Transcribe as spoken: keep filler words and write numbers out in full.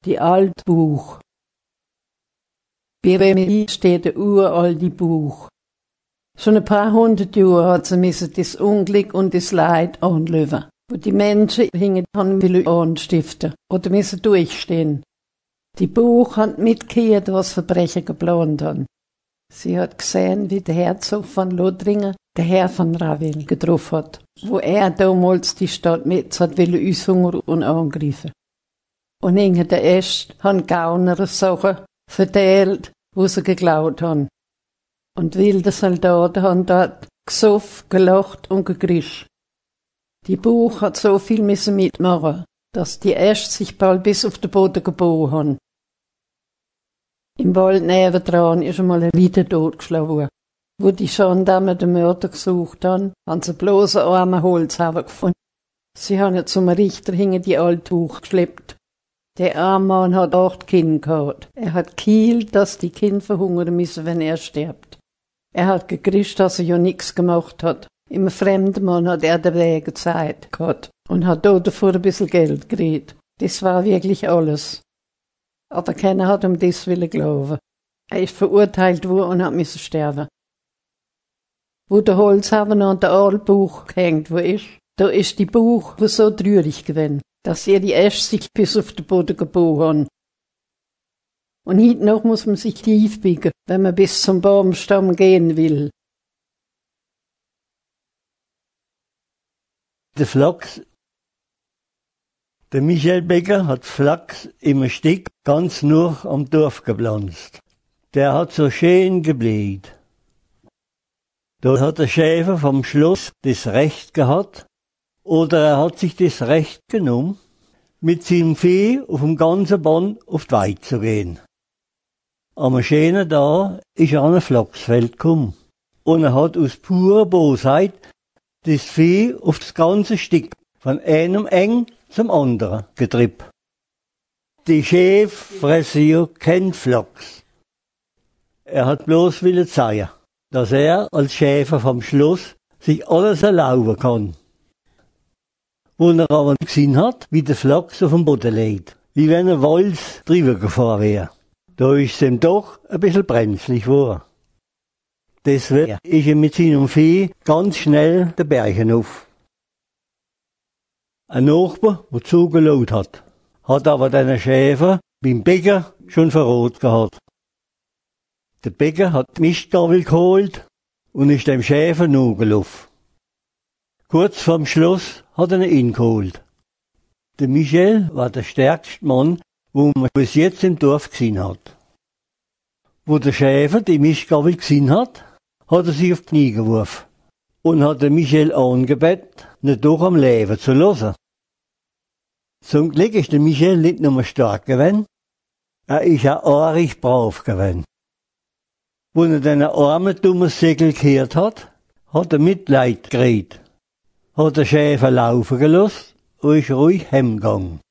Die alte Buch. Bei Remedie steht der uralte Buch. Schon ein paar hundert Jahre hat sie müssen das Unglück und das Leid anlöwen, wo die Menschen hingen haben wollen anstiften oder müssen durchstehen. Die Buch hat mitgehört, was Verbrecher geplant haben. Sie hat gesehen, wie der Herzog von Lothringen der Herr von Ravil getroffen hat, wo er damals die Stadt Metz hat wollen aushungern und angreifen. Und hinter der Äste haben Gauner Sachen verteilt, wo sie geklaut haben. Und wilde Soldaten haben dort gesoffen, gelacht und gegrischt. Die Buch hat so viel müssen mitmachen, dass die Äste sich bald bis auf den Boden gebogen haben. Im Wald nebendran ist einmal ein Weiter totgeschlagen worden. Wo die Gendarmen den Mörder gesucht haben, haben sie bloß einen armen Holzhauer gefunden. Sie haben ihn zum Richter hinter die alte Buch geschleppt. Der arme Mann hat acht Kinder gehabt. Er hat gehielt, dass die Kinder verhungern müssen, wenn er stirbt. Er hat gegrischt, dass er ja nichts gemacht hat. Im fremden Mann hat er den Weg gezeigt gehabt und hat dort davor ein bisschen Geld gekriegt. Das war wirklich alles. Aber keiner hat um das willen glauben. Er ist verurteilt worden und hat müssen sterben. Wo der Holzhauer an der alten Buch gehängt wo ist, da ist die Buch so traurig gewesen, dass ihr die Äste sich bis auf den Boden gebogen haben. Und heute noch muss man sich tief biegen, wenn man bis zum Baumstamm gehen will. Der Flachs. Der Michael Becker hat Flachs im Stück ganz nur am Dorf gepflanzt. Der hat so schön gebläht. Da hat der Schäfer vom Schloss das Recht gehabt, oder er hat sich das Recht genommen, mit seinem Vieh auf dem ganzen Band auf die Weide zu gehen. Am schönen Tag ist er an ein Flachsfeld gekommen. Und er hat aus purer Bosheit das Vieh auf das ganze Stück von einem Eng zum anderen getrieben. Die Schäfe fressen ja kein Flachs. Er hat bloß willen zeigen, dass er als Schäfer vom Schloss sich alles erlauben kann. Wo er aber gesehen hat, wie der Flachs auf dem Boden liegt, wie wenn ein Walz drüber gefahren wäre. Da ist es ihm doch ein bisschen brenzlig geworden. Deswegen ist er mit seinem Vieh ganz schnell den Berg hinauf. Ein Nachbar, der zugelohnt hat, hat aber den Schäfer beim Bäcker schon verrot gehabt. Der Bäcker hat die Mistgabel geholt und ist dem Schäfer nachgelaufen. Kurz vorm Schloss hat er ihn geholt. Der Michel war der stärkste Mann, wo man bis jetzt im Dorf gesehen hat. Wo der Schäfer die Mistgabel gesehen hat, hat er sich auf die Knie geworfen und hat den Michel angebeten, nicht doch am Leben zu lassen. Zum Glück ist der Michel nicht nur stark gewesen, er ist auch arg brav gewesen. Wo er den armen, dummen Segel gehört hat, hat er Mitleid gekriegt, hat der Schäfer laufen gelassen und ist ruhig heimgegangen.